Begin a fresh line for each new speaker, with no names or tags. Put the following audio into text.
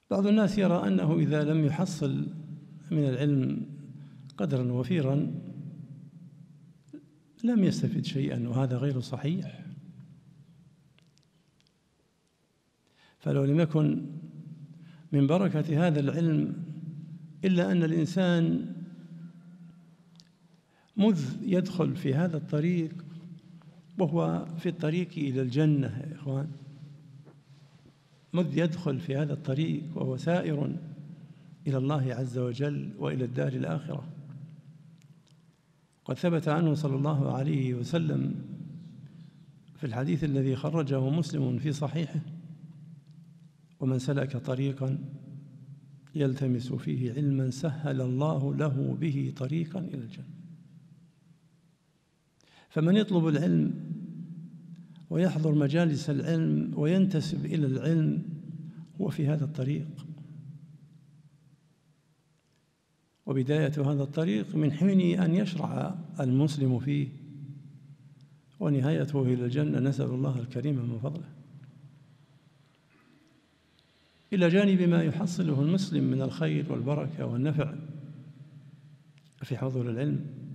بعض الناس يرى أنه إذا لم يحصل من العلم قدرا وفيرا لم يستفد شيئا، وهذا غير صحيح. فلو لم يكن من بركة هذا العلم إلا أن الإنسان مذ يدخل في هذا الطريق وهو في الطريق إلى الجنة يا إخوان، مذ يدخل في هذا الطريق وهو سائر إلى الله عز وجل وإلى الدار الآخرة. قد ثبت عنه صلى الله عليه وسلم في الحديث الذي خرجه مسلم في صحيحه: ومن سلك طريقا يلتمس فيه علما سهل الله له به طريقا إلى الجنة. فمن يطلب العلم ويحضر مجالس العلم وينتسب إلى العلم هو في هذا الطريق، وبداية هذا الطريق من حين أن يشرع المسلم فيه، ونهايته إلى الجنة، نسأل الله الكريم من فضله. إلى جانب ما يحصله المسلم من الخير والبركة والنفع في حضور العلم،